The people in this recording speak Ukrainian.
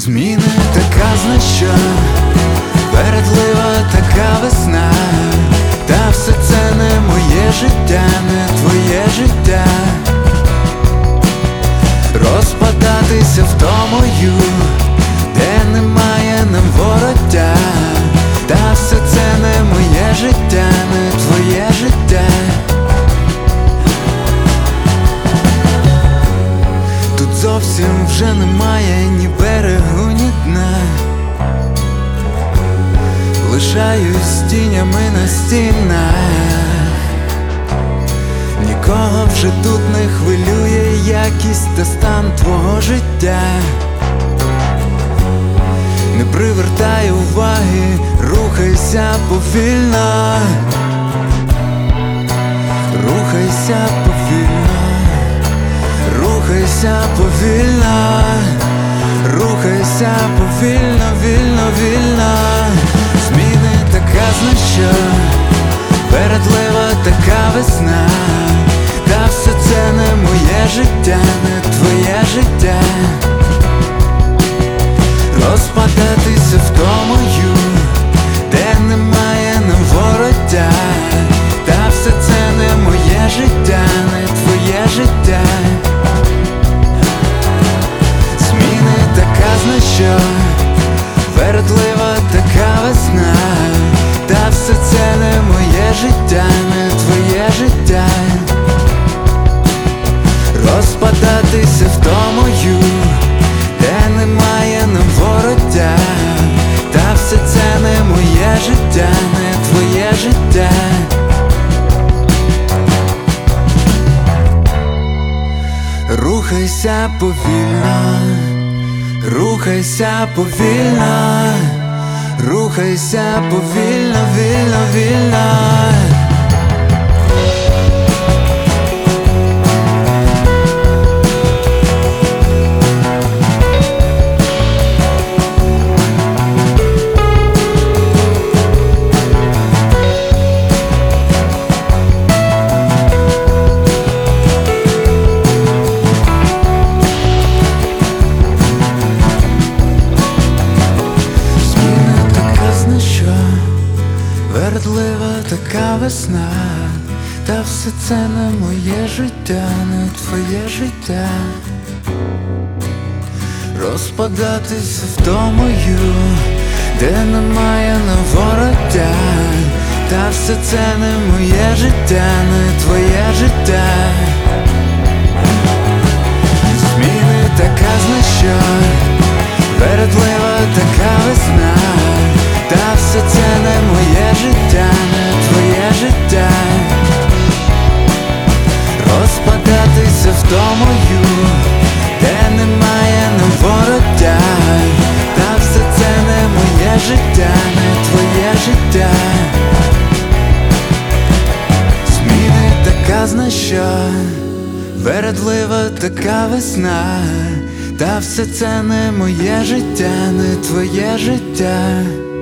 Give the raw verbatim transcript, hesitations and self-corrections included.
Зміни така зна що, вередлива така весна. Та все це не моє життя, не твоє життя. Розпадатися втомою, де немає нам вороття. Та все це не моє життя, не твоє життя. Тут зовсім вже немає ні берегу, ні дна. Лишаюсь тінями на стінах. Нікого вже тут не хвилює якість та стан твого життя. Не привертай уваги, рухайся повільно. Рухайся повільно. Рухайся повільно. Рухайся повільно, вільно, вільно. Зміни така зна що, вередлива така весна. Та все це не моє життя, не твоє життя. Розпадатися втомою, де немає нам вороття. Та все це не моє життя, не твоє життя. Зміни така зна що, вередлива така весна. Та все це не моє життя, не твоє життя. Розпадатися втомою, де немає нам вороття. Та все це не моє життя, не твоє життя. Рухайся повільно. Рухайся повільно. Рухайся повільно, вільно, вільно. Вередлива така весна. Та все це не моє життя, не твоє життя. Розпадатися втомою, де немає нам вороття. Та все це не моє життя, не твоє життя. Зміни така зна що, вередлива така весна. Та все це не моє життя, не твоє життя. Розпадатися втомою, де немає нам вороття. Та все це не моє життя, не твоє життя. Зміни така зна що, вередлива така весна. Та все це не моє життя, не твоє життя.